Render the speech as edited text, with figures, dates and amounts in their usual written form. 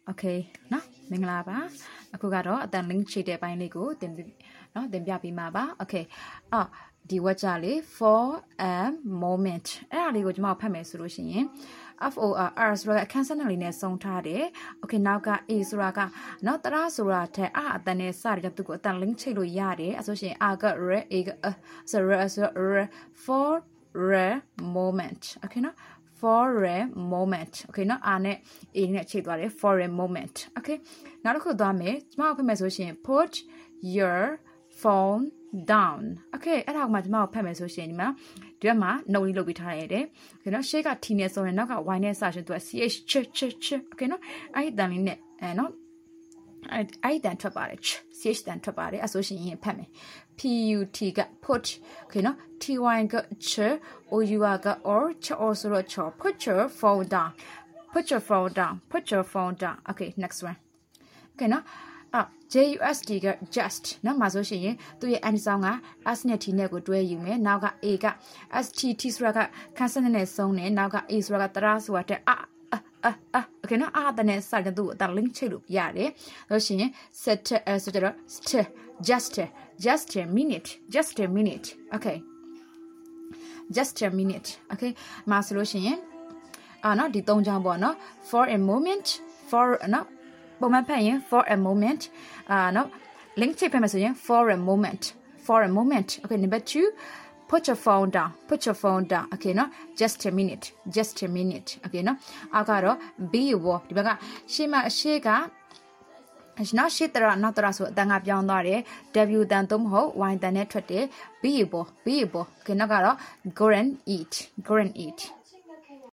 okay နော်မင်္ဂလာပါအခုကတော့အတန် link ချိတ်တဲ့ပိုင်းလေးကိုတင်ပြပေးမှာပါ okay ဒီဝက်ကြလေး for a moment အဲ့ဒါလေးကိုကျွန်မဖတ်မယ်ဆိုလို့ရှိရင် FOR ဆိုတာကအခန်းစနစ်လေးနဲ့စုံထားတယ် okay နောက်က A ဆိုတာကနော်တရဆိုတာထက်အတန်နဲ့စတယ်ကြောင့်သူကိုအတန် link ချိတ်လို့ရတယ်အဲ့ဆိုရှင် R က R A က so for a moment okay နော်for a moment okay နော် R နဲ့ A နဲ့ချိန်သွားတယ် for a moment okay နောက်တစ်ခုသွားမယ်ကျွန်မဖတ်မယ်ဆိုရှင် put your phone down okay အဲ့ဒါကမှကျွန်မဖတ်မယ်ဆိုရှင်ဒီမှာဒီဘက်မှာနှုတ်လေးလုပ်ပေးထားရတယ်okay နော်ရှေ့က T နဲ့ဆိုရင်နောက်က Y နဲ့စရှင်သူက CH ch okay နော်အဲ့ဒီတန်လေးနဲ့နော်အဲ့တန်ထွက်ပါတယ် CH တန်ထွက်ပါတယ်အဲ့ဆိုရှင်ရင်ဖတ်မယ် PUT က put okay နော် TY က ch OU က or ch or ဆိုတော့ ch put your phone down put your phone down okay next one okay နော်JUSD က just နော်မှာဆိုရှင်သူရဲ့ end sound က S နဲ့ T နဲ့ကိုတွဲယူမယ်နောက်က A က STT ဆိုတာကခန်းစနစ်နဲ့ဆုံးတယ်နောက်က A ဆိုတာကတရဆိုတာတဲ့okay နော်တနဲ့စတဲ့သူ့အတ link ချိတ်လို့ရတယ်ဆိုရှင် set ဆိုတော့ just a minute okay just a minute okay မှာဆိုလို့ရှင်နော်ဒီ၃ချောင်းပေါ့နော် for a moment for နော်ပုံမှန်ဖတ်ရင် for a moment နော် link ချိတ်ဖတ်မယ်ဆိုရင် for a moment okay number 2 put your phone down okay နော် just a minute okay နော်အောက်ကတော့ be your ဒီဘက်ကရှေ့မှာအရှိကနော်ရှေ့တရနောက်တရဆိုအတန်ကပြောင်းသွားတယ် W တန်သို့မဟုတ် Y တန်နဲ့ထွက်တယ် be your okay နောက်ကတော့ go and eat